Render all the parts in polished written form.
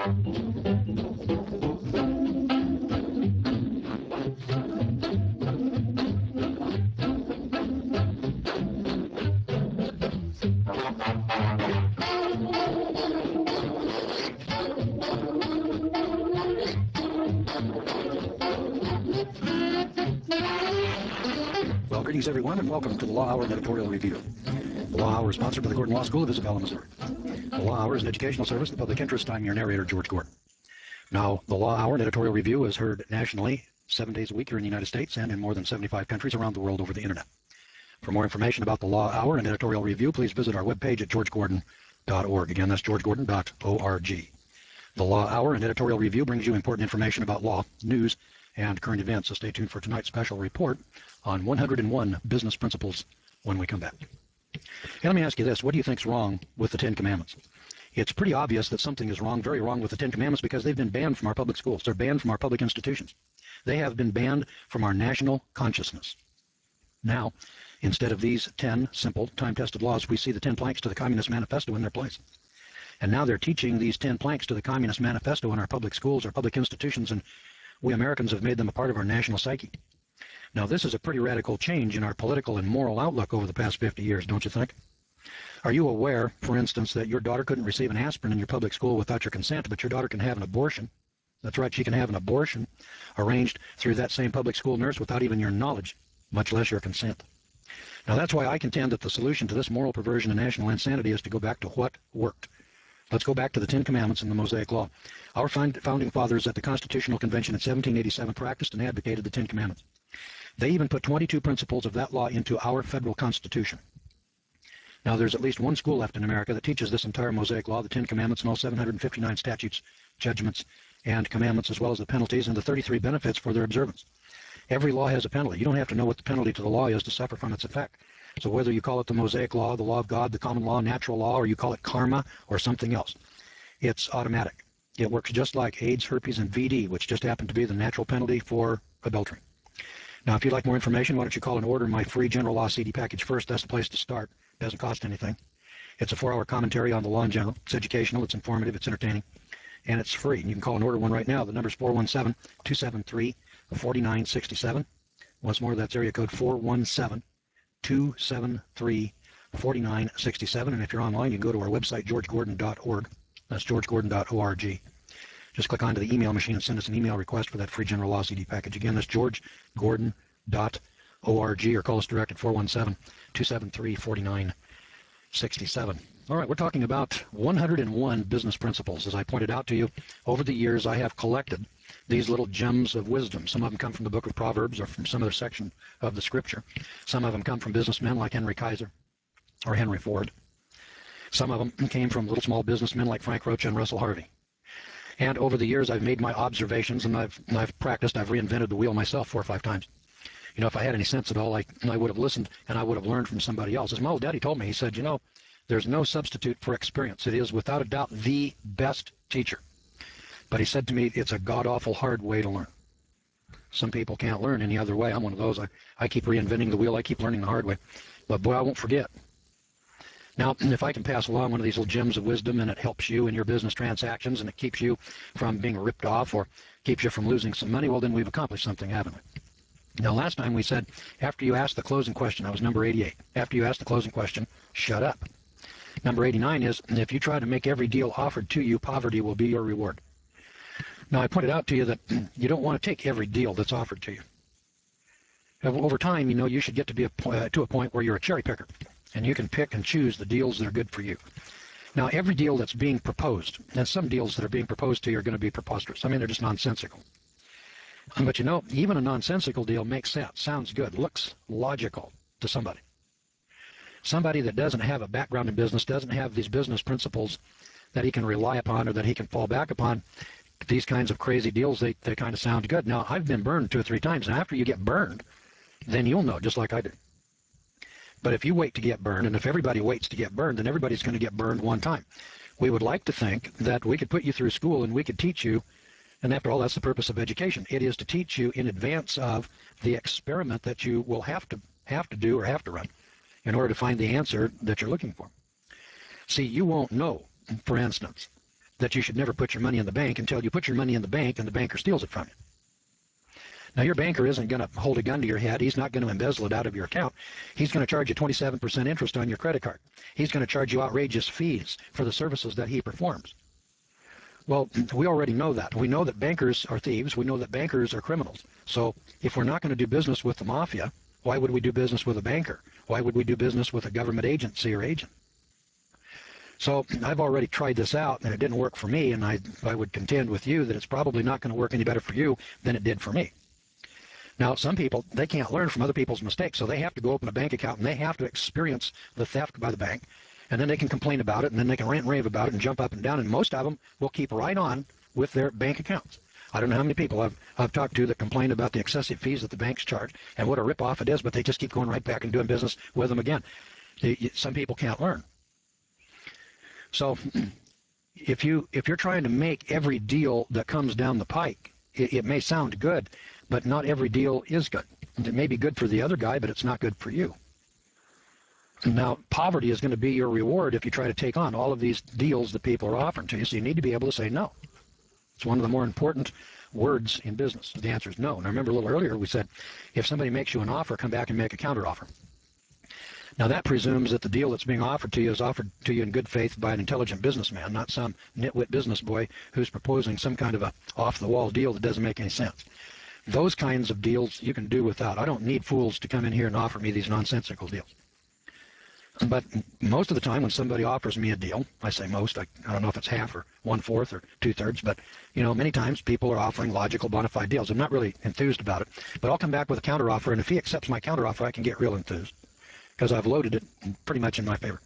Well, greetings everyone, and welcome to the Law Hour and Editorial Review. The Law Hour is sponsored by the Gordon Law School of Isabella, Missouri. The Law Hour is an educational service of the public interest. I'm your narrator, George Gordon. Now, the Law Hour and Editorial Review is heard nationally 7 days a week here in the United States and in more than 75 countries around the world over the internet. For more information about the Law Hour and Editorial Review, please visit our webpage at georgegordon.org. Again, that's georgegordon.org. The Law Hour and Editorial Review brings you important information about law, news, and current events, so stay tuned for tonight's special report on 101 business principles when we come back. And let me ask you this, what do you think's wrong with the Ten Commandments? It's pretty obvious that something is wrong, very wrong with the Ten Commandments, because they've been banned from our public schools. They're banned from our public institutions. They have been banned from our national consciousness. Now, instead of these 10 simple, time-tested laws, we see the 10 planks to the Communist Manifesto in their place. And now they're teaching these 10 planks to the Communist Manifesto in our public schools, our public institutions, and we Americans have made them a part of our national psyche. Now, this is a pretty radical change in our political and moral outlook over the past 50 years, don't you think? Are you aware, for instance, that your daughter couldn't receive an aspirin in your public school without your consent, but your daughter can have an abortion? That's right, she can have an abortion arranged through that same public school nurse without even your knowledge, much less your consent. Now, that's why I contend that the solution to this moral perversion and national insanity is to go back to what worked. Let's go back to the Ten Commandments and the Mosaic Law. Our founding fathers at the Constitutional Convention in 1787 practiced and advocated the Ten Commandments. They even put 22 principles of that law into our federal Constitution. Now, there's at least one school left in America that teaches this entire Mosaic Law, the Ten Commandments, and all 759 statutes, judgments, and commandments, as well as the penalties and the 33 benefits for their observance. Every law has a penalty. You don't have to know what the penalty to the law is to suffer from its effect. So whether you call it the Mosaic Law, the Law of God, the Common Law, Natural Law, or you call it karma or something else, it's automatic. It works just like AIDS, herpes, and VD, which just happened to be the natural penalty for adultery. Now, if you'd like more information, why don't you call and order my free General Law CD package first? That's the place to start. It doesn't cost anything. It's a 4-hour commentary on the law in general. It's educational, it's informative, it's entertaining, and it's free. And you can call and order one right now. The number's 417-273-4967. Once more, that's area code 417-273-4967. And if you're online, you can go to our website, georgegordon.org. That's georgegordon.org. Just click onto the email machine and send us an email request for that free General Law CD package. Again, that's georgegordon.org, or call us direct at 417-273-4967. All right, we're talking about 101 business principles. As I pointed out to you, over the years I have collected these little gems of wisdom. Some of them come from the book of Proverbs or from some other section of the scripture. Some of them come from businessmen like Henry Kaiser or Henry Ford. Some of them came from little small businessmen like Frank Rocha and Russell Harvey. And over the years I've made my observations, and I've practiced, I've reinvented the wheel myself 4 or 5 times. You know, if I had any sense at all, I would have listened and I would have learned from somebody else. As my old daddy told me, he said, you know, there's no substitute for experience. It is without a doubt the best teacher. But he said to me, it's a god-awful hard way to learn. Some people can't learn any other way. I'm one of those. I keep reinventing the wheel. I keep learning the hard way. But boy, I won't forget. Now, if I can pass along one of these little gems of wisdom and it helps you in your business transactions and it keeps you from being ripped off or keeps you from losing some money, well, then we've accomplished something, haven't we? Now, last time we said, after you ask the closing question, that was number 88. After you ask the closing question, shut up. Number 89 is, if you try to make every deal offered to you, poverty will be your reward. Now, I pointed out to you that you don't want to take every deal that's offered to you. Over time, you know, you should get to be to a point where you're a cherry picker, and you can pick and choose the deals that are good for you. Now, every deal that's being proposed, and some deals that are being proposed to you are going to be preposterous. I mean, they're just nonsensical. But you know, even a nonsensical deal makes sense, sounds good, looks logical to somebody. Somebody that doesn't have a background in business, doesn't have these business principles that he can rely upon or that he can fall back upon, these kinds of crazy deals, they kind of sound good. Now, I've been burned 2 or 3 times, and after you get burned, then you'll know, just like I did. But if you wait to get burned, and if everybody waits to get burned, then everybody's going to get burned one time. We would like to think that we could put you through school and we could teach you, and after all, that's the purpose of education. It is to teach you in advance of the experiment that you will have to do or have to run in order to find the answer that you're looking for. See, you won't know, for instance, that you should never put your money in the bank until you put your money in the bank and the banker steals it from you. Now, your banker isn't going to hold a gun to your head. He's not going to embezzle it out of your account. He's going to charge you 27% interest on your credit card. He's going to charge you outrageous fees for the services that he performs. Well, we already know that. We know that bankers are thieves. We know that bankers are criminals. So if we're not going to do business with the mafia, why would we do business with a banker? Why would we do business with a government agency or agent? So I've already tried this out, and it didn't work for me, and I would contend with you that it's probably not going to work any better for you than it did for me. Now, some people, they can't learn from other people's mistakes, so they have to go open a bank account, and they have to experience the theft by the bank, and then they can complain about it, and then they can rant and rave about it and jump up and down, and most of them will keep right on with their bank accounts. I don't know how many people I've talked to that complain about the excessive fees that the banks charge and what a ripoff it is, but they just keep going right back and doing business with them again. Some people can't learn. So if you're trying to make every deal that comes down the pike, it may sound good, but not every deal is good. It may be good for the other guy, but it's not good for you. Now, poverty is going to be your reward if you try to take on all of these deals that people are offering to you, so you need to be able to say no. It's one of the more important words in business. The answer is no. Now, remember a little earlier we said, if somebody makes you an offer, come back and make a counteroffer. Now, that presumes that the deal that's being offered to you is offered to you in good faith by an intelligent businessman, not some nitwit business boy who's proposing some kind of a off-the-wall deal that doesn't make any sense. Those kinds of deals you can do without. I don't need fools to come in here and offer me these nonsensical deals. But most of the time when somebody offers me a deal, I say most, I don't know if it's half or 1/4 or 2/3, but many times people are offering logical, bona fide deals. I'm not really enthused about it, but I'll come back with a counteroffer, and if he accepts my counteroffer, I can get real enthused because I've loaded it pretty much in my favor.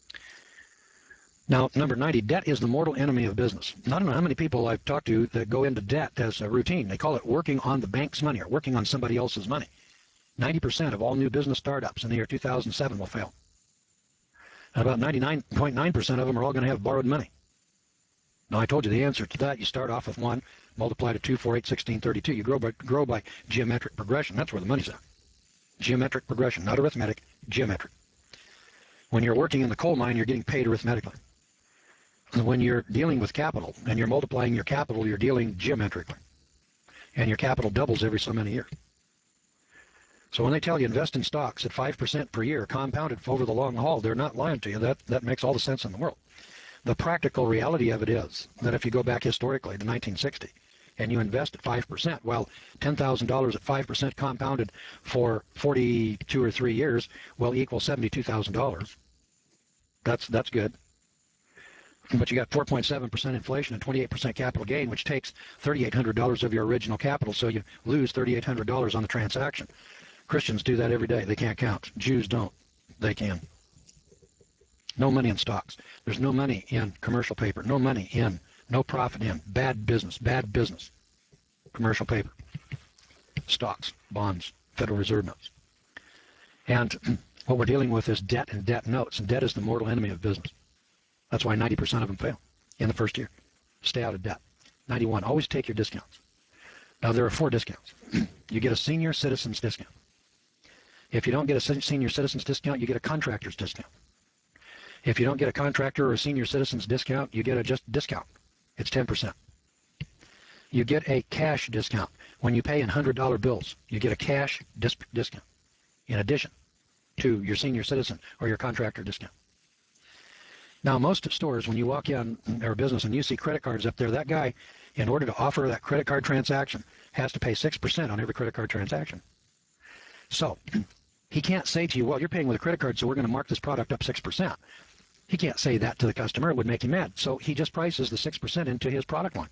Now, number 90, debt is the mortal enemy of business. I don't know how many people I've talked to that go into debt as a routine. They call it working on the bank's money or working on somebody else's money. 90% of all new business startups in the year 2007 will fail. And about 99.9% of them are all going to have borrowed money. Now, I told you the answer to that. You start off with 1, multiply to 2, 4, 8, 16, 32. You grow by geometric progression. That's where the money's at. Geometric progression, not arithmetic, geometric. When you're working in the coal mine, you're getting paid arithmetically. When you're dealing with capital and you're multiplying your capital, you're dealing geometrically. And your capital doubles every so many years. So when they tell you invest in stocks at 5% per year, compounded over the long haul, they're not lying to you. That makes all the sense in the world. The practical reality of it is that if you go back historically to 1960 and you invest at 5%, well, $10,000 at 5% compounded for 42 or 3 years will equal $72,000. That's good. But you got 4.7% inflation and 28% capital gain, which takes $3,800 of your original capital, so you lose $3,800 on the transaction. Christians do that every day. They can't count. Jews don't. They can. No money in stocks. There's no money in commercial paper. No money in. No profit in. Bad business. Bad business. Commercial paper. Stocks. Bonds. Federal Reserve notes. And what we're dealing with is debt and debt notes. And debt is the mortal enemy of business. That's why 90% of them fail in the first year. Stay out of debt. 91. Always take your discounts. Now, there are 4 discounts. You get a senior citizen's discount. If you don't get a senior citizen's discount, you get a contractor's discount. If you don't get a contractor or a senior citizen's discount, you get a just discount. It's 10%. You get a cash discount. When you pay in $100 bills, you get a cash discount in addition to your senior citizen or your contractor discount. Now, most stores, when you walk in their business and you see credit cards up there, that guy, in order to offer that credit card transaction, has to pay 6% on every credit card transaction. So he can't say to you, well, you're paying with a credit card, so we're going to mark this product up 6%. He can't say that to the customer. It would make him mad. So he just prices the 6% into his product line.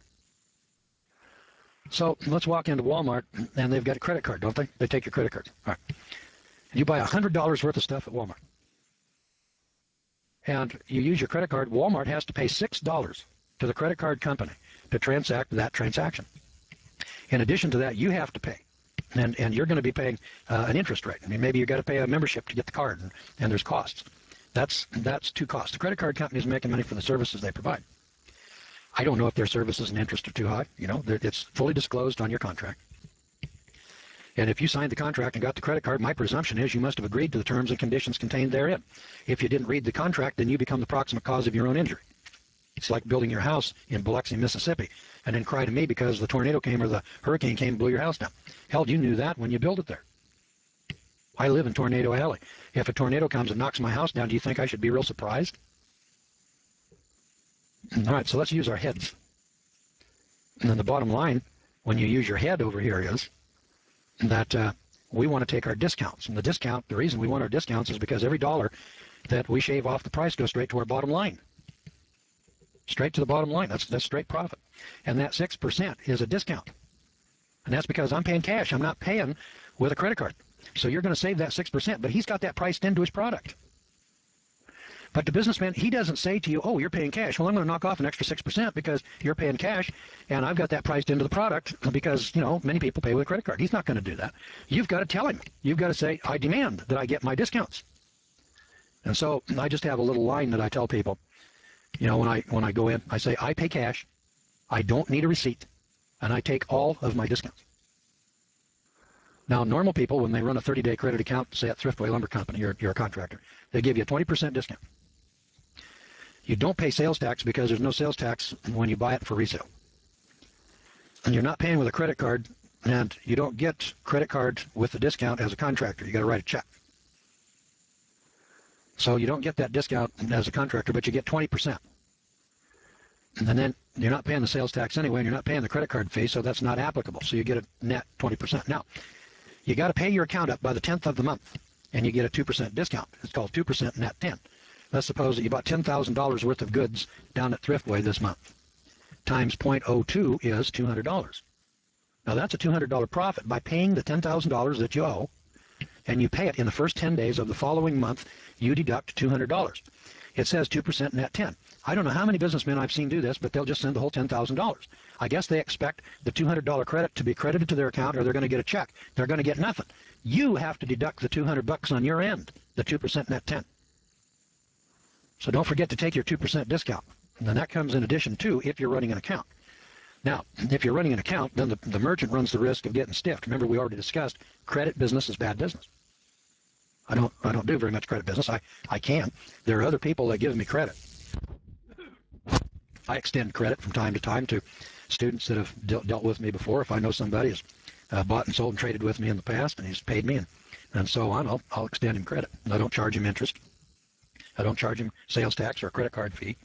So let's walk into Walmart, and they've got a credit card, don't they? They take your credit card. All right. You buy $100 worth of stuff at Walmart. And you use your credit card. Walmart has to pay $6 to the credit card company to transact that transaction. In addition to that, you have to pay. And you're going to be paying an interest rate. I mean, maybe you've got to pay a membership to get the card, and there's costs. That's 2 costs. The credit card company is making money for the services they provide. I don't know if their services and interest are too high. It's fully disclosed on your contract. And if you signed the contract and got the credit card, my presumption is you must have agreed to the terms and conditions contained therein. If you didn't read the contract, then you become the proximate cause of your own injury. It's like building your house in Biloxi, Mississippi, and then cry to me because the tornado came or the hurricane came and blew your house down. Hell, you knew that when you built it there. I live in Tornado Alley. If a tornado comes and knocks my house down, do you think I should be real surprised? All right, so let's use our heads. And then the bottom line, when you use your head over here is that we want to take our discounts. And the reason we want our discounts is because every dollar that we shave off the price goes straight to our bottom line. Straight to the bottom line. That's straight profit. And that 6% is a discount. And that's because I'm paying cash. I'm not paying with a credit card. So you're going to save that 6%, but he's got that priced into his product. But the businessman, he doesn't say to you, oh, you're paying cash. Well, I'm going to knock off an extra 6% because you're paying cash, and I've got that priced into the product because, you know, many people pay with a credit card. He's not going to do that. You've got to tell him. You've got to say, I demand that I get my discounts. And so I just have a little line that I tell people, you know, when I go in, I say, I pay cash, I don't need a receipt, and I take all of my discounts. Now, normal people, when they run a 30-day credit account, say at Thriftway Lumber Company, you're a contractor, they give you a 20% discount. You don't pay sales tax because there's no sales tax when you buy it for resale. And you're not paying with a credit card, and you don't get credit card with the discount as a contractor. You got to write a check. So you don't get that discount as a contractor, but you get 20%. And then you're not paying the sales tax anyway, and you're not paying the credit card fee, so that's not applicable. So you get a net 20%. Now, you got to pay your account up by the 10th of the month, and you get a 2% discount. It's called 2% net 10. Let's suppose that you bought $10,000 worth of goods down at Thriftway this month. Times 0.02 is $200. Now that's a $200 profit by paying the $10,000 that you owe, and you pay it in the first 10 days of the following month. You deduct $200. It says 2% net 10. I don't know how many businessmen I've seen do this, but they'll just send the whole $10,000. I guess they expect the $200 credit to be credited to their account, or they're going to get a check. They're going to get nothing. You have to deduct the $200 on your end, the 2% net 10. So don't forget to take your 2% discount. And then that comes in addition to if you're running an account. Now, if you're running an account, then the merchant runs the risk of getting stiffed. Remember, we already discussed credit business is bad business. I don't do very much credit business. I can. There are other people that give me credit. I extend credit from time to time to students that have dealt with me before. If I know somebody has bought and sold and traded with me in the past and he's paid me and so on, I'll extend him credit. And I don't charge him interest. I don't charge him sales tax or a credit card fee.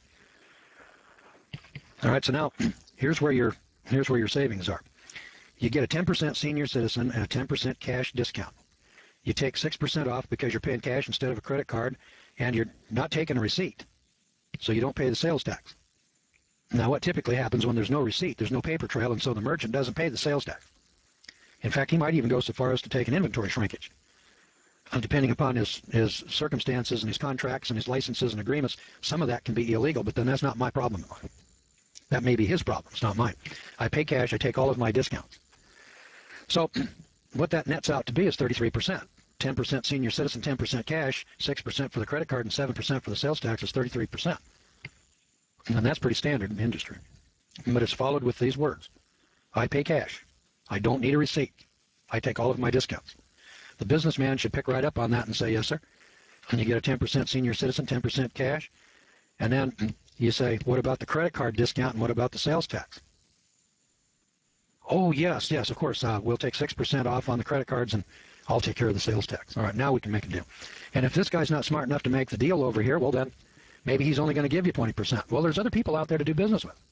All right, so now here's where your savings are. You get a 10% senior citizen and a 10% cash discount. You take 6% off because you're paying cash instead of a credit card, and you're not taking a receipt, so you don't pay the sales tax. Now, what typically happens when there's no receipt, there's no paper trail, and so the merchant doesn't pay the sales tax. In fact, he might even go so far as to take an inventory shrinkage. Depending upon his circumstances and his contracts and his licenses and agreements, some of that can be illegal, but then that's not my problem. That may be his problem. It's not mine. I pay cash. I take all of my discounts. So what that nets out to be is 33%. 10% senior citizen, 10% cash, 6% for the credit card, and 7% for the sales tax is 33%. And that's pretty standard in the industry. But it's followed with these words. I pay cash. I don't need a receipt. I take all of my discounts. The businessman should pick right up on that and say, yes, sir. And you get a 10% senior citizen, 10% cash. And then you say, what about the credit card discount and what about the sales tax? Oh, yes, of course. We'll take 6% off on the credit cards and I'll take care of the sales tax. All right, now we can make a deal. And if this guy's not smart enough to make the deal over here, well, then maybe he's only going to give you 20%. Well, there's other people out there to do business with.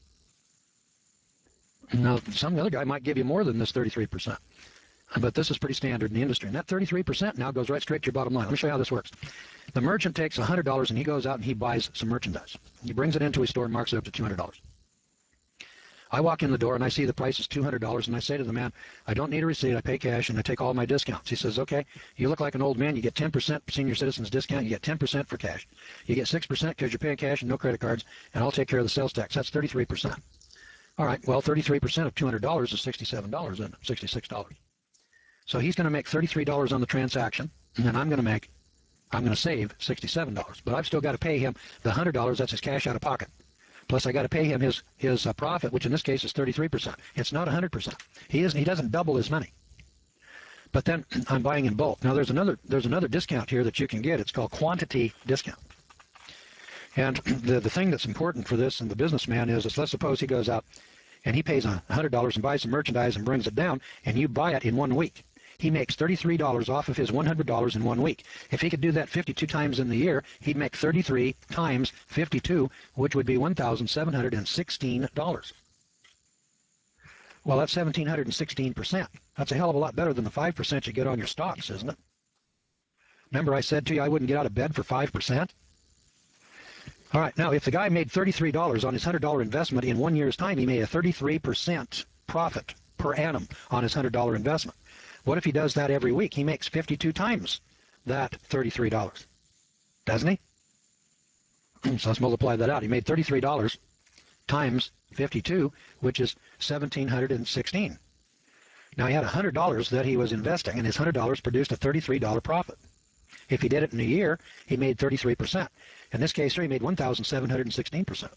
Now, some other guy might give you more than this 33%. But this is pretty standard in the industry. And that 33% now goes right straight to your bottom line. Let me show you how this works. The merchant takes $100 and he goes out and he buys some merchandise. He brings it into his store and marks it up to $200. I walk in the door and I see the price is $200 and I say to the man, I don't need a receipt, I pay cash and I take all my discounts. He says, okay, you look like an old man, you get 10% senior citizens discount, you get 10% for cash. You get 6% because you're paying cash and no credit cards, and I'll take care of the sales tax. That's 33%. All right, well, 33% of $200 is $67, isn't it? $66. So he's going to make $33 on the transaction, and then I'm going to save $67. But I've still got to pay him the $100, that's his cash out of pocket. Plus I got to pay him his profit, which in this case is 33%. It's not 100%. He doesn't double his money. But then I'm buying in bulk. Now there's another discount here that you can get. It's called quantity discount. And the thing that's important for this and the businessman is let's suppose he goes out and he pays $100 and buys some merchandise and brings it down, and you buy it in 1 week. He makes $33 off of his $100 in 1 week. If he could do that 52 times in the year, he'd make 33 times 52, which would be $1,716. Well, that's 1,716%. That's a hell of a lot better than the 5% you get on your stocks, isn't it? Remember I said to you I wouldn't get out of bed for 5%? All right, now if the guy made $33 on his $100 investment in 1 year's time, he made a 33% profit per annum on his $100 investment. What if he does that every week? He makes 52 times that $33, doesn't he? So let's multiply that out. He made $33 times 52, which is 1,716. Now he had $100 that he was investing, and his $100 produced a $33 profit. If he did it in a year, he made 33%. In this case here, he made 1,716%.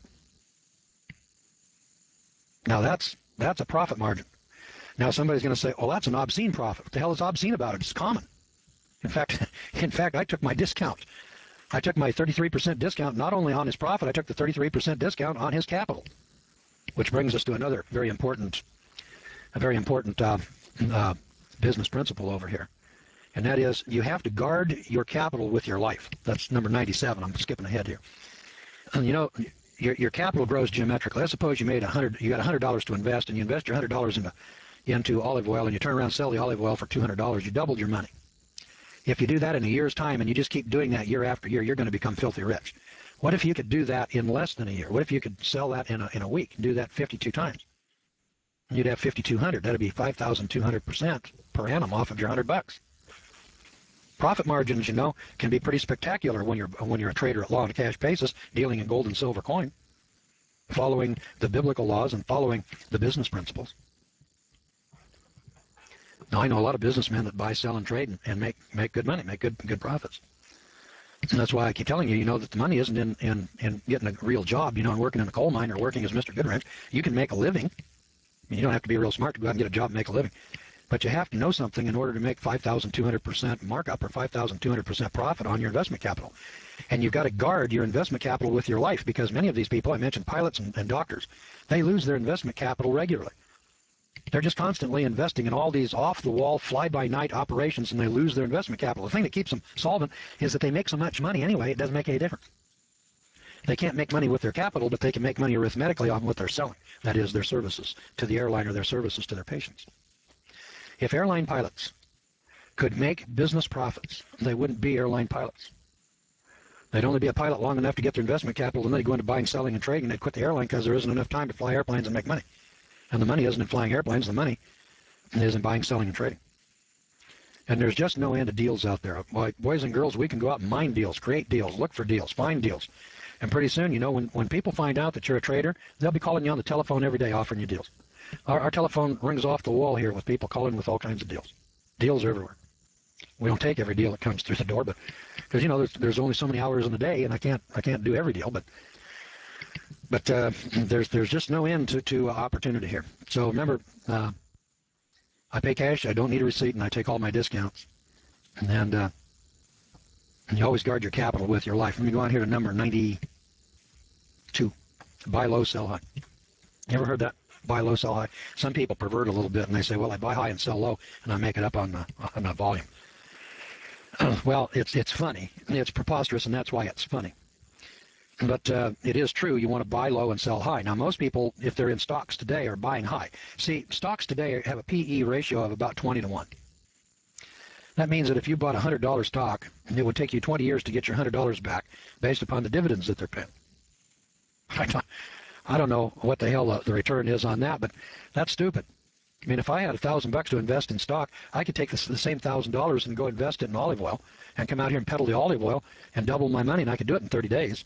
Now that's a profit margin. Now somebody's going to say, "Oh, that's an obscene profit." What the hell is obscene about it? It's common. In fact, I took my discount. I took my 33% discount not only on his profit, I took the 33% discount on his capital. Which brings us to another very important business principle over here. And that is, you have to guard your capital with your life. That's number 97. I'm skipping ahead here. And you know, your capital grows geometrically. Let's suppose you got $100 to invest, and you invest your $100 into olive oil, and you turn around and sell the olive oil for $200. You doubled your money. If you do that in a year's time, and you just keep doing that year after year, you're going to become filthy rich. What if you could do that in less than a year? What if you could sell that in a week and do that 52 times? You'd have 5,200. That'd be 5,200% per annum off of your $100. Profit margins, you know, can be pretty spectacular when you're a trader at law and cash basis, dealing in gold and silver coin, following the biblical laws and following the business principles. Now, I know a lot of businessmen that buy, sell, and trade and make good money, make good profits. And that's why I keep telling you, you know, that the money isn't in getting a real job, you know, and working in a coal mine or working as Mr. Goodwrench. You can make a living. I mean, you don't have to be real smart to go out and get a job and make a living. But you have to know something in order to make 5,200% markup or 5,200% profit on your investment capital. And you've got to guard your investment capital with your life, because many of these people, I mentioned pilots and doctors, they lose their investment capital regularly. They're just constantly investing in all these off-the-wall, fly-by-night operations, and they lose their investment capital. The thing that keeps them solvent is that they make so much money anyway, it doesn't make any difference. They can't make money with their capital, but they can make money arithmetically on what they're selling. That is, their services to the airline or their services to their patients. If airline pilots could make business profits, they wouldn't be airline pilots. They'd only be a pilot long enough to get their investment capital, and then they'd go into buying, selling, and trading, and they'd quit the airline because there isn't enough time to fly airplanes and make money. And the money isn't in flying airplanes, the money is in buying, selling, and trading. And there's just no end of deals out there. Boys and girls, we can go out and mine deals, create deals, look for deals, find deals. And pretty soon, you know, when people find out that you're a trader, they'll be calling you on the telephone every day offering you deals. Our telephone rings off the wall here with people calling with all kinds of deals. Deals are everywhere. We don't take every deal that comes through the door, but because, you know, there's only so many hours in the day, and I can't do every deal, but there's just no end to opportunity here. So remember, I pay cash, I don't need a receipt, and I take all my discounts. And you always guard your capital with your life. Let me go on here to number 92. Buy low, sell high. You ever heard that? Buy low, sell high. Some people pervert a little bit, and they say, well, I buy high and sell low, and I make it up on the volume. Well, it's funny. It's preposterous, and that's why it's funny. But it is true. You want to buy low and sell high. Now, most people, if they're in stocks today, are buying high. See, stocks today have a PE ratio of about 20 to 1. That means that if you bought a $100 stock, it would take you 20 years to get your $100 back based upon the dividends that they're paying. I don't know what the hell the return is on that, but that's stupid. I mean, if I had $1,000 to invest in stock, I could take the same $1,000 and go invest it in olive oil and come out here and peddle the olive oil and double my money, and I could do it in 30 days.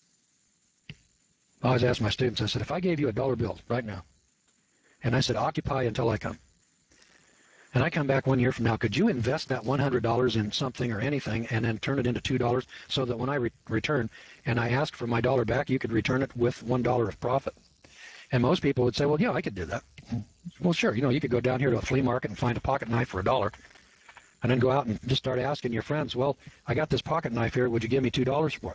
I always ask my students, I said, if I gave you a dollar bill right now, and I said, occupy until I come, and I come back 1 year from now, could you invest that $100 in something or anything and then turn it into $2 so that when I return and I ask for my dollar back, you could return it with $1 of profit? And most people would say, well, yeah, I could do that. Well, sure, you know, you could go down here to a flea market and find a pocket knife for $1 and then go out and just start asking your friends, well, I got this pocket knife here, would you give me $2 for it?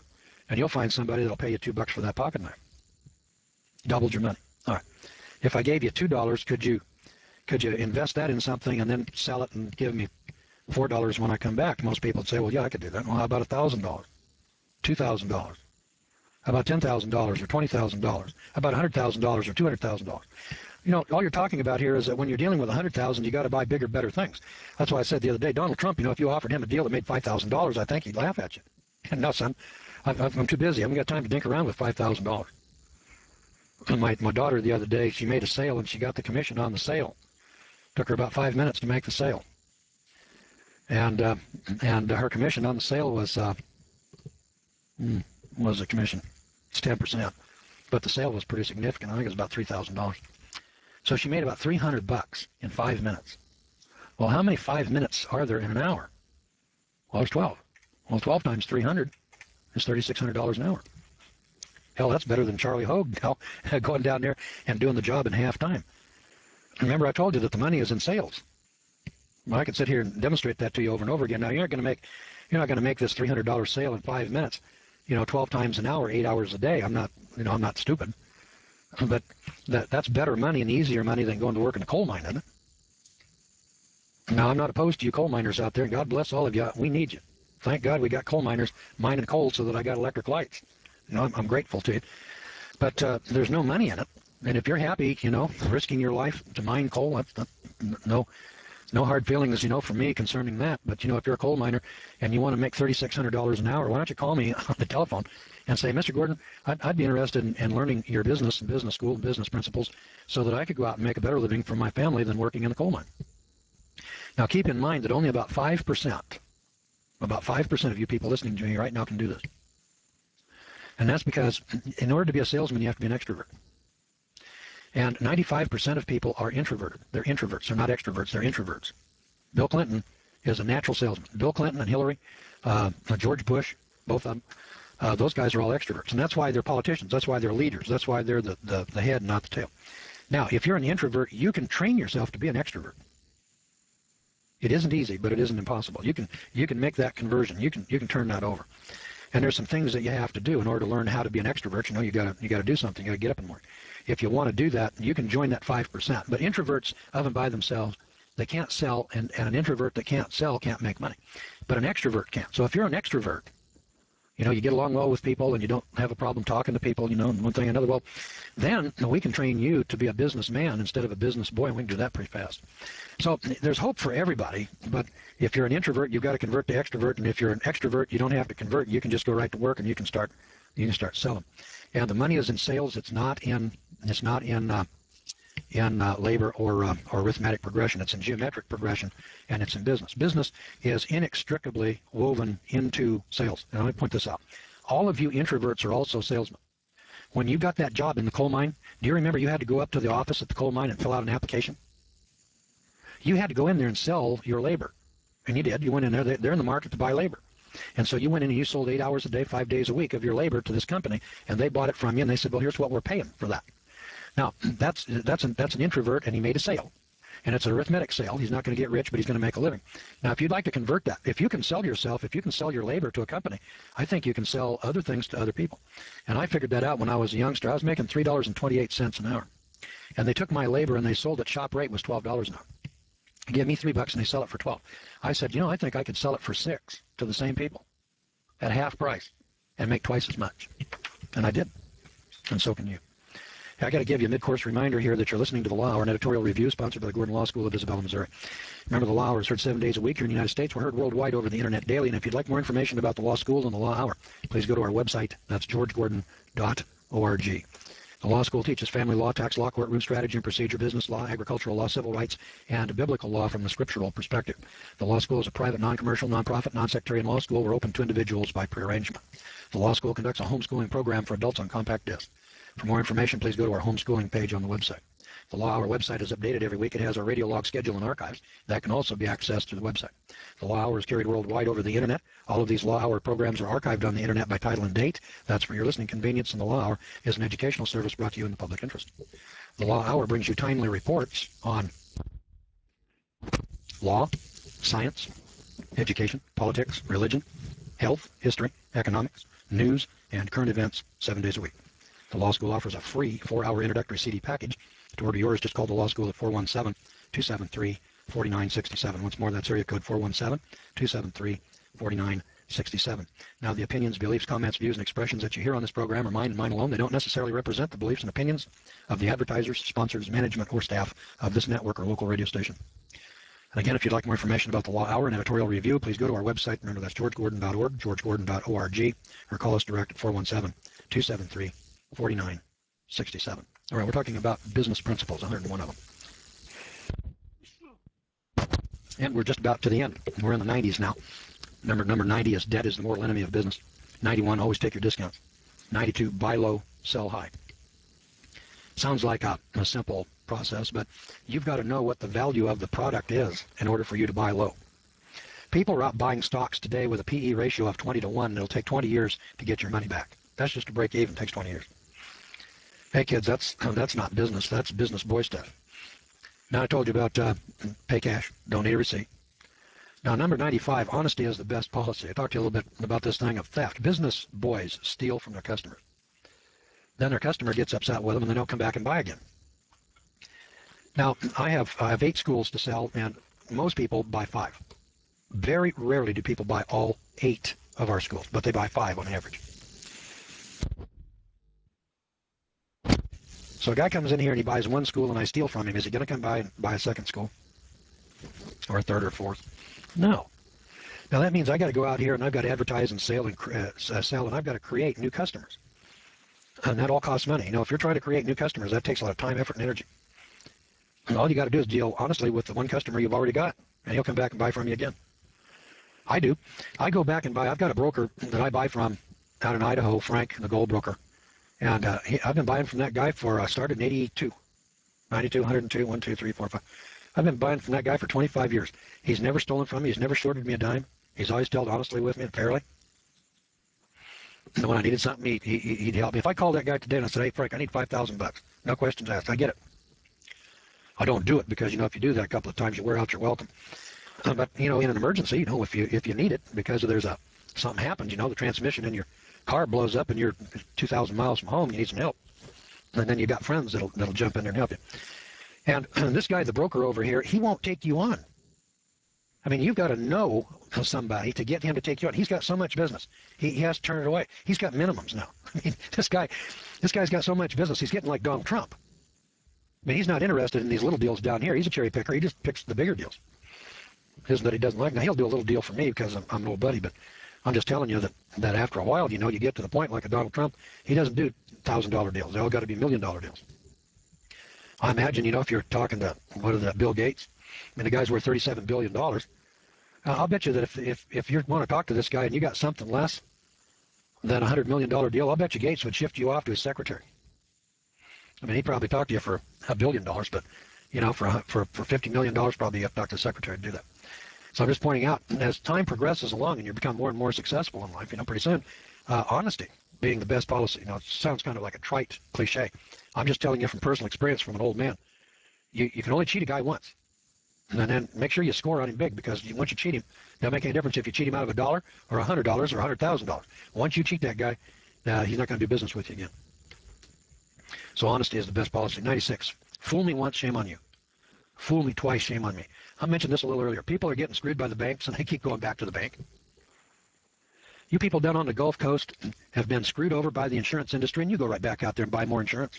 and you'll find somebody that'll pay you $2 for that pocket knife. Doubled your money. All right. If I gave you $2, could you invest that in something and then sell it and give me $4 when I come back? Most people would say, well, yeah, I could do that. Well, how about $1,000, $2,000? How about $10,000 or $20,000? How about $100,000 or $200,000? You know, all you're talking about here is that when you're dealing with $100,000, you got to buy bigger, better things. That's why I said the other day, Donald Trump, you know, if you offered him a deal that made $5,000, I think he'd laugh at you. No, son, I'm too busy. I haven't got time to dink around with $5,000. My daughter the other day, she made a sale and she got the commission on the sale. Took her about 5 minutes to make the sale. And her commission on the sale was a commission. It's 10%. But the sale was pretty significant. I think it was about $3,000. So she made about $300 in 5 minutes. Well, how many 5 minutes are there in an hour? Well, there's 12. Well, 12 times 300 is $3,600 an hour. Hell, that's better than Charlie Hogue now, going down there and doing the job in half time. Remember, I told you that the money is in sales. Well, I can sit here and demonstrate that to you over and over again. Now, you're not going to make this $300 sale in 5 minutes, 12 times an hour, 8 hours a day. I'm not stupid. But that's better money and easier money than going to work in a coal mine, isn't it? Now, I'm not opposed to you coal miners out there. God bless all of you. We need you. Thank God we got coal miners mining coal so that I got electric lights. I'm grateful to you. But there's no money in it. And if you're happy, risking your life to mine coal, no hard feelings, from me concerning that. But, if you're a coal miner and you want to make $3,600 an hour, why don't you call me on the telephone and say, Mr. Gordon, I'd be interested in learning your business and business school and business principles so that I could go out and make a better living for my family than working in the coal mine. Now, keep in mind that only about 5% of you people listening to me right now can do this. And that's because in order to be a salesman, you have to be an extrovert. And 95% of people are introverted. They're introverts. They're not extroverts. They're introverts. Bill Clinton is a natural salesman. Bill Clinton and Hillary, George Bush, both of them, those guys are all extroverts. And that's why they're politicians. That's why they're leaders. That's why they're the head, not the tail. Now, if you're an introvert, you can train yourself to be an extrovert. It isn't easy, but it isn't impossible. You can make that conversion. You can turn that over. And there's some things that you have to do in order to learn how to be an extrovert. You got to do something. You got to get up in the morning. If you want to do that, you can join that 5%. But introverts of and by themselves, they can't sell, and an introvert that can't sell can't make money. But an extrovert can. So if you're an extrovert, you get along well with people and you don't have a problem talking to people, and one thing or another, well, then we can train you to be a businessman instead of a business boy, and we can do that pretty fast. So there's hope for everybody, but if you're an introvert, you've got to convert to extrovert, and if you're an extrovert, you don't have to convert. You can just go right to work and you can start selling. And the money is in sales. It's not in labor or arithmetic progression. It's in geometric progression, and it's in business. Business is inextricably woven into sales. And let me point this out. All of you introverts are also salesmen. When you got that job in the coal mine, do you remember you had to go up to the office at the coal mine and fill out an application? You had to go in there and sell your labor. And you did. You went in there. They're in the market to buy labor. And so you went in and you sold 8 hours a day, 5 days a week of your labor to this company, and they bought it from you, and they said, well, here's what we're paying for that. Now, that's an introvert, and he made a sale. And it's an arithmetic sale. He's not going to get rich, but he's going to make a living. Now, if you'd like to convert that, if you can sell yourself, if you can sell your labor to a company, I think you can sell other things to other people. And I figured that out when I was a youngster. I was making $3.28 an hour. And they took my labor and they sold it. Shop rate was $12 an hour. They gave me $3 and they sell it for $12. I said, I think I could sell it for $6 to the same people at half price and make twice as much. And I did. And so can you. I got to give you a mid-course reminder here that you're listening to The Law Hour, an editorial review sponsored by the Gordon Law School of Isabella, Missouri. Remember, The Law Hour is heard 7 days a week here in the United States. We're heard worldwide over the internet daily. And if you'd like more information about the Law School and The Law Hour, please go to our website. That's georgegordon.org. The law school teaches family law, tax law, courtroom strategy and procedure, business law, agricultural law, civil rights, and biblical law from the scriptural perspective. The law school is a private, non-commercial, non-profit, non-sectarian law school. We're open to individuals by prearrangement. The law school conducts a homeschooling program for adults on compact disc. For more information, please go to our homeschooling page on the website. The Law Hour website is updated every week. It has our radio log schedule and archives. That can also be accessed through the website. The Law Hour is carried worldwide over the internet. All of these Law Hour programs are archived on the internet by title and date. That's for your listening convenience, and the Law Hour is an educational service brought to you in the public interest. The Law Hour brings you timely reports on law, science, education, politics, religion, health, history, economics, news, and current events 7 days a week. The law school offers a free 4-hour introductory CD package. To order yours, just call the law school at 417-273-4967. Once more, that's area code 417-273-4967. Now, the opinions, beliefs, comments, views, and expressions that you hear on this program are mine and mine alone. They don't necessarily represent the beliefs and opinions of the advertisers, sponsors, management, or staff of this network or local radio station. And again, if you'd like more information about the Law Hour and editorial review, please go to our website. Remember, that's georgegordon.org, georgegordon.org, or call us direct at 417-273-4967. All right, we're talking about business principles, 101 of them. And we're just about to the end. We're in the 90s now. Number 90 is debt is the mortal enemy of business. 91, always take your discounts. 92, buy low, sell high. Sounds like a simple process, but you've got to know what the value of the product is in order for you to buy low. People are out buying stocks today with a PE ratio of 20 to 1, and it'll take 20 years to get your money back. That's just to break even. It takes 20 years. Hey, kids, that's not business. That's business boy stuff. Now, I told you about pay cash, don't need a receipt. Now, number 95, honesty is the best policy. I talked to you a little bit about this thing of theft. Business boys steal from their customers. Then their customer gets upset with them, and they don't come back and buy again. Now, I have 8 schools to sell, and most people buy 5. Very rarely do people buy all 8 of our schools, but they buy 5 on average. So a guy comes in here and he buys one school, and I steal from him. Is he going to come by and buy a second school? Or a third or fourth? No. Now, that means I got to go out here, and I've got to advertise and sell, and I've got to create new customers. And that all costs money. You know, if you're trying to create new customers, that takes a lot of time, effort, and energy. And all you got to do is deal honestly with the one customer you've already got, and he'll come back and buy from you again. I do. I go back and buy. I've got a broker that I buy from out in Idaho, Frank, the gold broker. And I've been buying from that guy for, started in 82, 92, 102, 1, 2, 3, 4, 5. I've been buying from that guy for 25 years. He's never stolen from me. He's never shorted me a dime. He's always dealt honestly with me and fairly. And when I needed something, he'd help me. If I called that guy today and I said, hey, Frank, I need $5,000. No questions asked. I get it. I don't do it because, you know, if you do that a couple of times, you wear out your welcome. But, you know, in an emergency, you know, if you need it because there's something happens, you know, the transmission in your car blows up and you're 2,000 miles from home, you need some help. And then you got friends that'll jump in there and help you. And this guy, the broker over here, he won't take you on. I mean, you've got to know somebody to get him to take you on. He's got so much business. He has to turn it away. He's got minimums now. I mean, this guy's got so much business. He's getting like Donald Trump. I mean, he's not interested in these little deals down here. He's a cherry picker. He just picks the bigger deals. Isn't that he doesn't like? Now, he'll do a little deal for me because I'm an old buddy, but I'm just telling you that after a while, you know, you get to the point like a Donald Trump, he doesn't do $1,000 deals. They all got to be $1 million deals. I imagine, you know, if you're talking to, Bill Gates, I mean, the guy's worth $37 billion. I'll bet you that if you want to talk to this guy and you got something less than a $100 million deal, I'll bet you Gates would shift you off to his secretary. I mean, he'd probably talk to you for $1 billion, but, you know, for $50 million, probably you have to talk to the secretary to do that. So I'm just pointing out, as time progresses along and you become more and more successful in life, you know, pretty soon, honesty being the best policy. You know, it sounds kind of like a trite cliche. I'm just telling you from personal experience from an old man. You can only cheat a guy once. And then make sure you score on him big, because once you cheat him, it doesn't make any difference if you cheat him out of $1 or $100 or $100,000. Once you cheat that guy, he's not going to do business with you again. So honesty is the best policy. 96. Fool me once, shame on you. Fool me twice, shame on me. I mentioned this a little earlier. People are getting screwed by the banks, and they keep going back to the bank. You people down on the Gulf Coast have been screwed over by the insurance industry, and you go right back out there and buy more insurance.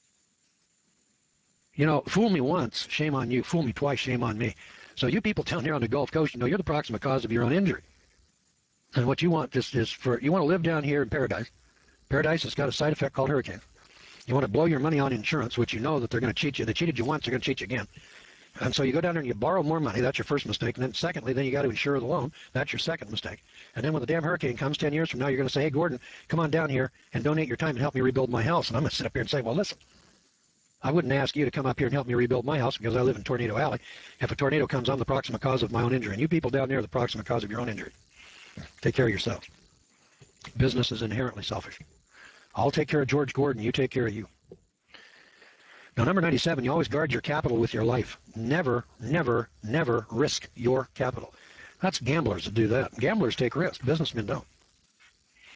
You know, fool me once, shame on you. Fool me twice, shame on me. So you people down here on the Gulf Coast, you know, you're the proximate cause of your own injury. And what you want is you want to live down here in paradise. Paradise has got a side effect called hurricane. You want to blow your money on insurance, which you know that they're going to cheat you. They cheated you once, they're going to cheat you again. And so you go down there and you borrow more money. That's your first mistake. And then secondly, then you got to insure the loan. That's your second mistake. And then when the damn hurricane comes 10 years from now, you're going to say, hey, Gordon, come on down here and donate your time and help me rebuild my house. And I'm going to sit up here and say, well, listen, I wouldn't ask you to come up here and help me rebuild my house because I live in Tornado Alley. If a tornado comes, I'm the proximate cause of my own injury. And you people down there are the proximate cause of your own injury. Take care of yourselves. Business is inherently selfish. I'll take care of George Gordon. You take care of you. Now, number 97, you always guard your capital with your life. Never, never, never risk your capital. That's gamblers that do that. Gamblers take risks. Businessmen don't.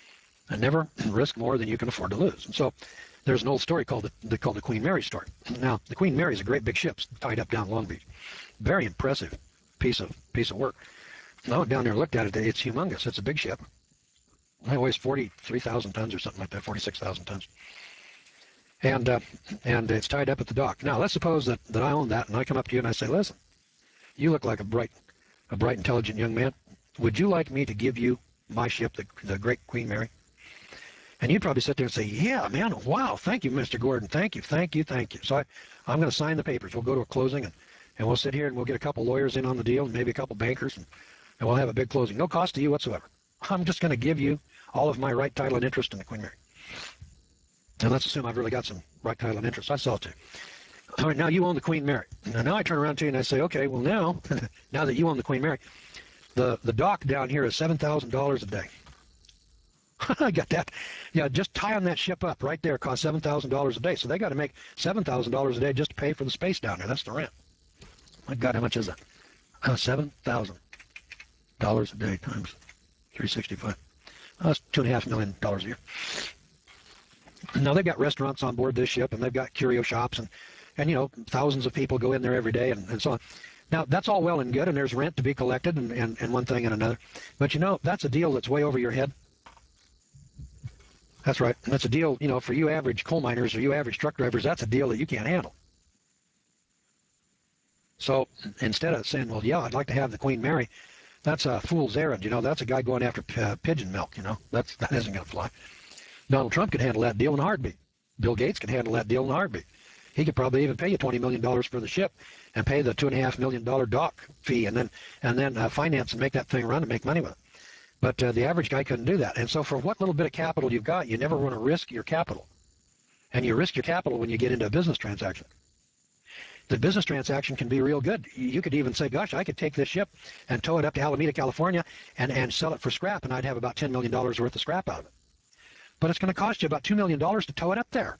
and never risk more than you can afford to lose. And so there's an old story called the Queen Mary story. Now, the Queen Mary is a great big ship tied up down Long Beach. Very impressive piece of work. I went down there and looked at it. It's humongous. It's a big ship. It weighs 43,000 tons or something like that, 46,000 tons. And it's tied up at the dock. Now, let's suppose that I own that, and I come up to you and I say, listen, you look like a bright, intelligent young man. Would you like me to give you my ship, the Great Queen Mary? And you'd probably sit there and say, yeah, man, wow, thank you, Mr. Gordon. Thank you. So I'm going to sign the papers. We'll go to a closing, and we'll sit here and we'll get a couple lawyers in on the deal and maybe a couple bankers, and we'll have a big closing. No cost to you whatsoever. I'm just going to give you all of my right, title, and interest in the Queen Mary. And let's assume I've really got some right, title, and interest. I sell it to you. All right, now you own the Queen Mary. Now I turn around to you and I say, okay, well now, now that you own the Queen Mary, the dock down here is $7,000 a day. I got that. Yeah, just tying that ship up right there costs $7,000 a day. So they got to make $7,000 a day just to pay for the space down there. That's the rent. My God, how much is that? $7,000 a day times 365. That's $2.5 million a year. Now they've got restaurants on board this ship, and they've got curio shops, and thousands of people go in there every day, and so on. Now that's all well and good, and there's rent to be collected, and one thing and another. But that's a deal that's way over your head. That's right. That's a deal, for you average coal miners or you average truck drivers, that's a deal that you can't handle. So instead of saying, well, yeah, I'd like to have the Queen Mary, that's a fool's errand. That's a guy going after pigeon milk. That isn't going to fly. Donald Trump could handle that deal in a heartbeat. Bill Gates could handle that deal in a heartbeat. He could probably even pay you $20 million for the ship and pay the $2.5 million dock fee and then finance and make that thing run and make money with it. But the average guy couldn't do that. And so for what little bit of capital you've got, you never want to risk your capital. And you risk your capital when you get into a business transaction. The business transaction can be real good. You could even say, gosh, I could take this ship and tow it up to Alameda, California and sell it for scrap, and I'd have about $10 million worth of scrap out of it. But it's going to cost you about $2 million to tow it up there.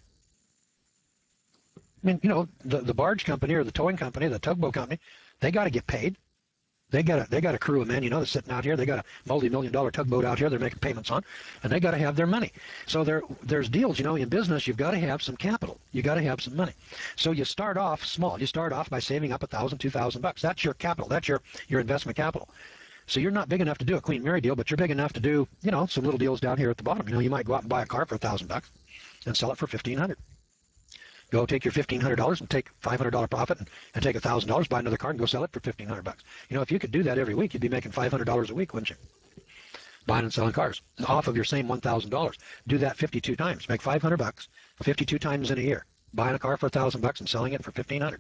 I mean, the barge company or the towing company, the tugboat company, they got to get paid. They got a crew of men, they're sitting out here. They got a multi-million-dollar tugboat out here they're making payments on, and they got to have their money. So there's deals, in business. You've got to have some capital. You got to have some money. So you start off small. You start off by saving up $1,000, $2,000. That's your capital. That's your investment capital. So you're not big enough to do a Queen Mary deal, but you're big enough to do, some little deals down here at the bottom. You might go out and buy a car for $1,000 and sell it for $1,500. Go take your $1,500 and take $500 profit and take $1,000, buy another car and go sell it for $1,500. If you could do that every week, you'd be making $500 a week, wouldn't you? Buying and selling cars off of your same $1,000. Do that 52 times. Make $500 52 times in a year. Buying a car for $1,000 and selling it for $1,500.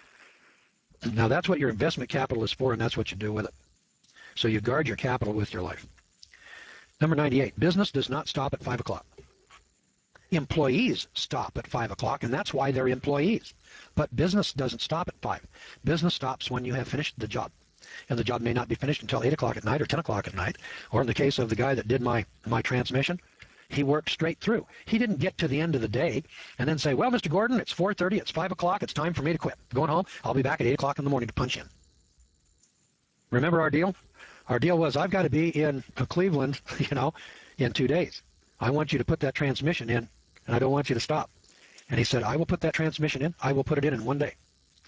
Now that's what your investment capital is for, and that's what you do with it. So you guard your capital with your life. Number 98, business does not stop at 5 o'clock. Employees stop at 5 o'clock, and that's why they're employees. But business doesn't stop at 5. Business stops when you have finished the job. And the job may not be finished until 8 o'clock at night or 10 o'clock at night. Or in the case of the guy that did my transmission, he worked straight through. He didn't get to the end of the day and then say, well, Mr. Gordon, it's 4:30, it's 5 o'clock, it's time for me to quit. I'm going home, I'll be back at 8 o'clock in the morning to punch in. Remember our deal? Our deal was, I've got to be in Cleveland, in 2 days. I want you to put that transmission in, and I don't want you to stop. And he said, I will put that transmission in. I will put it in 1 day.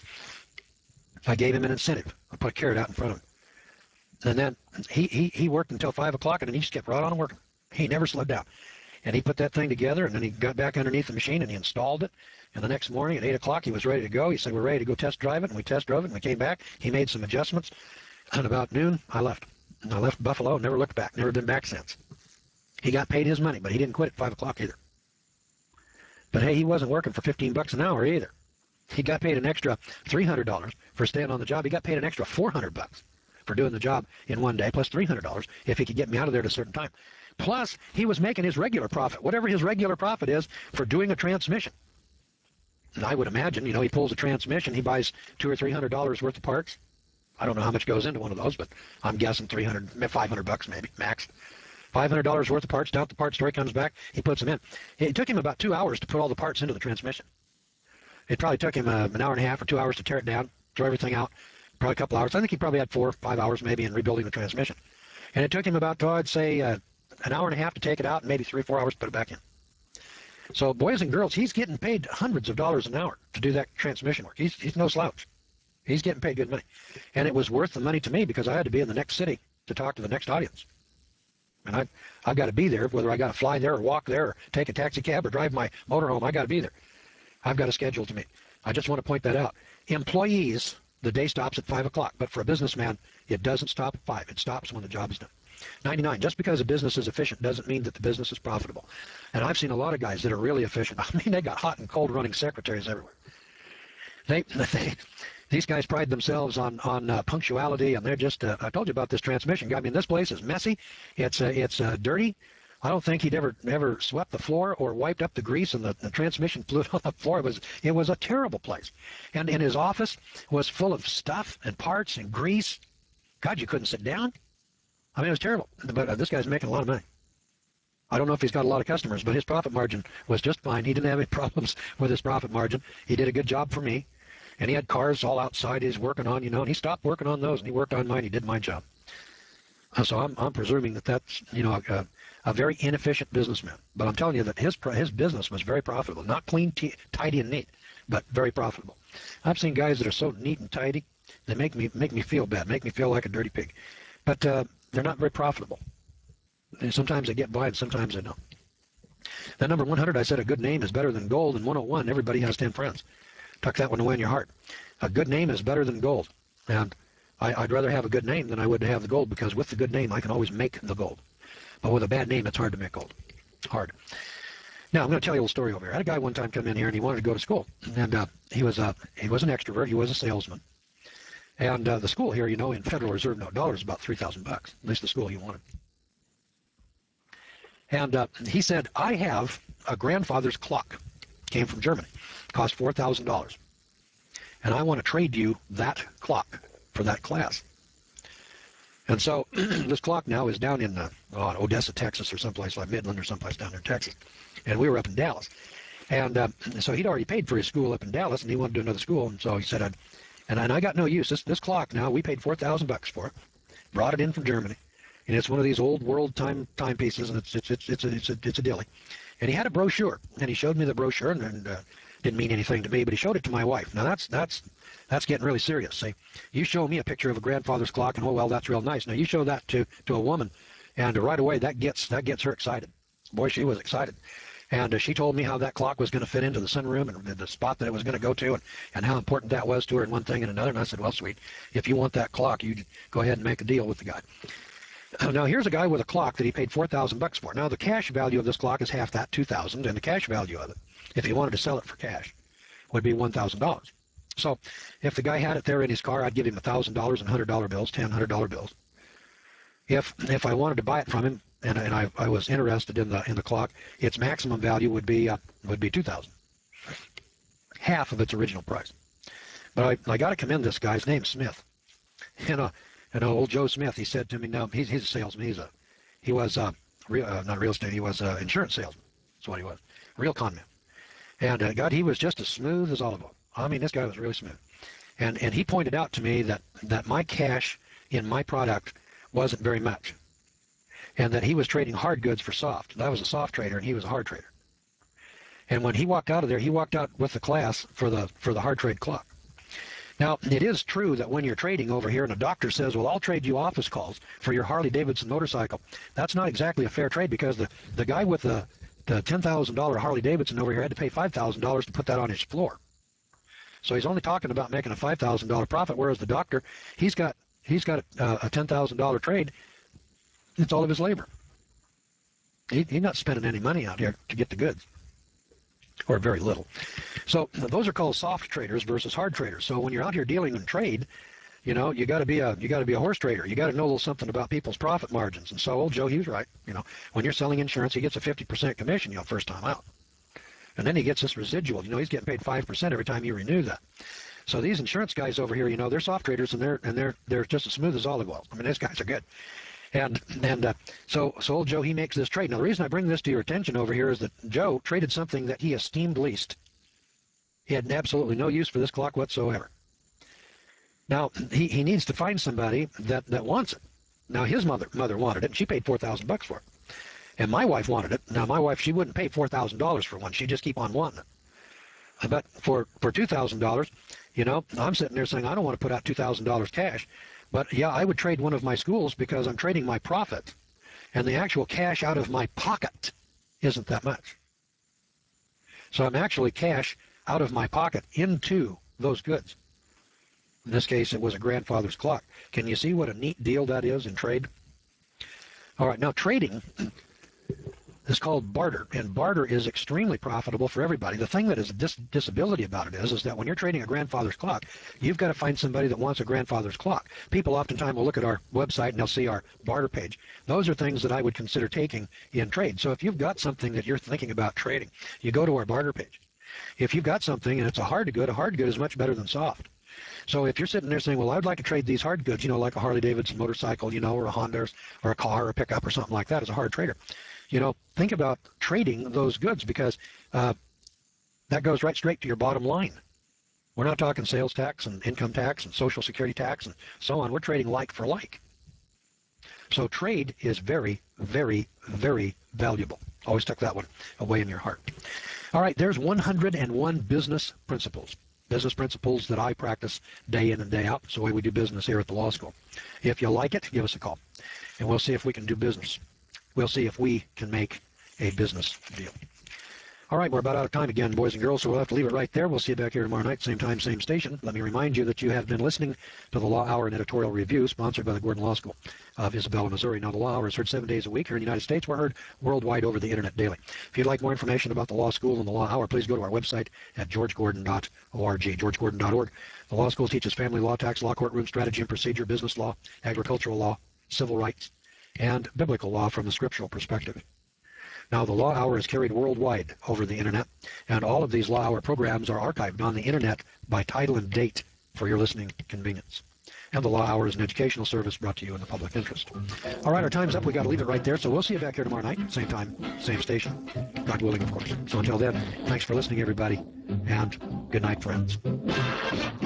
I gave him an incentive. I put a carrot out in front of him. And then he worked until 5 o'clock, and then he just kept right on working. He never slowed down. And he put that thing together, and then he got back underneath the machine, and he installed it. And the next morning at 8 o'clock, he was ready to go. He said, we're ready to go test drive it. And we test drove it, and we came back. He made some adjustments. And about noon, I left. And I left Buffalo and never looked back. Never been back since. He got paid his money, but he didn't quit at 5 o'clock either. But hey, he wasn't working for $15 an hour either. He got paid an extra $300 for staying on the job. He got paid an extra $400 for doing the job in 1 day, plus $300 if he could get me out of there at a certain time. Plus, he was making his regular profit, whatever his regular profit is for doing a transmission. And I would imagine, he pulls a transmission, he buys $200 or $300 worth of parts. I don't know how much goes into one of those, but I'm guessing $500 maybe, max. $500 worth of parts down at the parts store. He comes back, he puts them in. It took him about 2 hours to put all the parts into the transmission. It probably took him an hour and a half or 2 hours to tear it down, throw everything out. Probably a couple hours. I think he probably had 4 or 5 hours maybe in rebuilding the transmission. And it took him about, I'd say, an hour and a half to take it out, and maybe 3 or 4 hours to put it back in. So boys and girls, he's getting paid hundreds of dollars an hour to do that transmission work. He's no slouch. He's getting paid good money. And it was worth the money to me because I had to be in the next city to talk to the next audience. And I've got to be there, whether I got to fly there or walk there or take a taxi cab or drive my motorhome, I got to be there. I've got a schedule to meet. I just want to point that out. Employees, the day stops at 5 o'clock, but for a businessman, it doesn't stop at 5. It stops when the job is done. 99, just because a business is efficient doesn't mean that the business is profitable. And I've seen a lot of guys that are really efficient. I mean, they got hot and cold running secretaries everywhere. These guys pride themselves on punctuality, and they're just, I told you about this transmission guy. I mean, this place is messy. It's dirty. I don't think he'd ever swept the floor or wiped up the grease and the transmission fluid on the floor. It was a terrible place. And in his office was full of stuff and parts and grease. God, you couldn't sit down. I mean, it was terrible. But this guy's making a lot of money. I don't know if he's got a lot of customers, but his profit margin was just fine. He didn't have any problems with his profit margin. He did a good job for me. And he had cars all outside he's working on, and he stopped working on those, and he worked on mine. He did my job. So I'm presuming that that's, a very inefficient businessman. But I'm telling you that his business was very profitable. Not clean, tidy, and neat, but very profitable. I've seen guys that are so neat and tidy, they make me feel bad, make me feel like a dirty pig. But they're not very profitable. And sometimes they get by, and sometimes they don't. That number 100, I said a good name is better than gold, and 101, everybody has 10 friends. Tuck that one away in your heart. A good name is better than gold. And I'd rather have a good name than I would have the gold, because with the good name, I can always make the gold. But with a bad name, it's hard to make gold. Hard. Now, I'm going to tell you a little story over here. I had a guy one time come in here, and he wanted to go to school. And he was an extrovert. He was a salesman. And the school here, in Federal Reserve note dollars, is about $3,000, at least the school he wanted. And he said, I have a grandfather's clock. Came from Germany. Cost $4,000. And I want to trade you that clock for that class. And so this clock now is down in Odessa, Texas, or someplace like Midland or someplace down there in Texas. And we were up in Dallas. And so he'd already paid for his school up in Dallas, and he wanted to do another school. And so he said, and I got no use. This clock now, we paid $4,000 for it. Brought it in from Germany. And it's one of these old world timepieces, and it's a dilly. And he had a brochure, and he showed me the brochure, and didn't mean anything to me, but he showed it to my wife. Now that's getting really serious. See, you show me a picture of a grandfather's clock, and oh well, that's real nice. Now you show that to a woman, and right away that gets her excited. Boy, she was excited. And she told me how that clock was going to fit into the sunroom and the spot that it was going to go to, and how important that was to her, and one thing and another. And I said, well, sweet, if you want that clock, you go ahead and make a deal with the guy. Now, here's a guy with a clock that he paid $4,000 for. Now, the cash value of this clock is half that, $2,000, and the cash value of it, if he wanted to sell it for cash, would be $1,000. So, if the guy had it there in his car, I'd give him $1,000 in $100 bills, $100 bills. If I wanted to buy it from him, and I was interested in the clock, its maximum value would be $2,000, half of its original price. But I got to commend this guy. His name's Smith. And old Joe Smith, he said to me, no, he's a salesman. He was not real estate. He was insurance salesman. That's what he was. Real con man. And God, he was just as smooth as olive oil. I mean, this guy was really smooth. And he pointed out to me that my cash in my product wasn't very much, and that he was trading hard goods for soft. I was a soft trader, and he was a hard trader. And when he walked out of there, he walked out with the class for the hard trade clock. Now, it is true that when you're trading over here and a doctor says, well, I'll trade you office calls for your Harley-Davidson motorcycle, that's not exactly a fair trade, because the guy with the $10,000 Harley-Davidson over here had to pay $5,000 to put that on his floor. So he's only talking about making a $5,000 profit, whereas the doctor, he's got a $10,000 trade. It's all of his labor. He's not spending any money out here to get the goods, or very little. So those are called soft traders versus hard traders. So when you're out here dealing in trade, you got to be a horse trader. You got to know a little something about people's profit margins. And so old Joe, he was right. When you're selling insurance, he gets a 50% commission, first time out, and then he gets this residual. He's getting paid 5% every time you renew that. So these insurance guys over here, they're soft traders, and they're just as smooth as olive oil. I mean, these guys are good. And so old Joe, he makes this trade. Now, the reason I bring this to your attention over here is that Joe traded something that he esteemed least. He had absolutely no use for this clock whatsoever. Now, he needs to find somebody that wants it. Now, his mother wanted it, and she paid $4,000 for it. And my wife wanted it. Now, my wife, she wouldn't pay $4,000 for one. She'd just keep on one. But for $2,000, you know, I'm sitting there saying, I don't want to put out $2,000 cash. But yeah, I would trade one of my schools because I'm trading my profit. And the actual cash out of my pocket isn't that much. So I'm actually cash out of my pocket into those goods. In this case, it was a grandfather's clock. Can you see what a neat deal that is in trade? All right, now trading is called barter, and barter is extremely profitable for everybody. The thing that is a disability about it is that when you're trading a grandfather's clock, you've got to find somebody that wants a grandfather's clock. People oftentimes will look at our website and they'll see our barter page. Those are things that I would consider taking in trade. So if you've got something that you're thinking about trading, you go to our barter page. If you've got something and it's a hard good is much better than soft. So if you're sitting there saying, well, I'd like to trade these hard goods, you know, like a Harley-Davidson motorcycle, you know, or a Honda or a car or a pickup or something like that as a hard trader, you know, think about trading those goods because that goes right straight to your bottom line. We're not talking sales tax and income tax and social security tax and so on. We're trading like for like. So trade is very, very, very valuable. Always tuck that one away in your heart. All right, there's 101 business principles. Business principles that I practice day in and day out. It's the way we do business here at the law school. If you like it, give us a call, and we'll see if we can do business. We'll see if we can make a business deal. All right, we're about out of time again, boys and girls, so we'll have to leave it right there. We'll see you back here tomorrow night, same time, same station. Let me remind you that you have been listening to the Law Hour and Editorial Review, sponsored by the Gordon Law School of Isabella, Missouri. Now, the Law Hour is heard 7 days a week here in the United States. We're heard worldwide over the Internet daily. If you'd like more information about the Law School and the Law Hour, please go to our website at georgegordon.org, georgegordon.org. The Law School teaches family law, tax law, courtroom strategy and procedure, business law, agricultural law, civil rights, and biblical law from the scriptural perspective. Now, the Law Hour is carried worldwide over the Internet, and all of these Law Hour programs are archived on the Internet by title and date for your listening convenience. And the Law Hour is an educational service brought to you in the public interest. All right, our time's up. We got to leave it right there, so we'll see you back here tomorrow night, same time, same station, God willing, of course. So until then, thanks for listening, everybody, and good night, friends.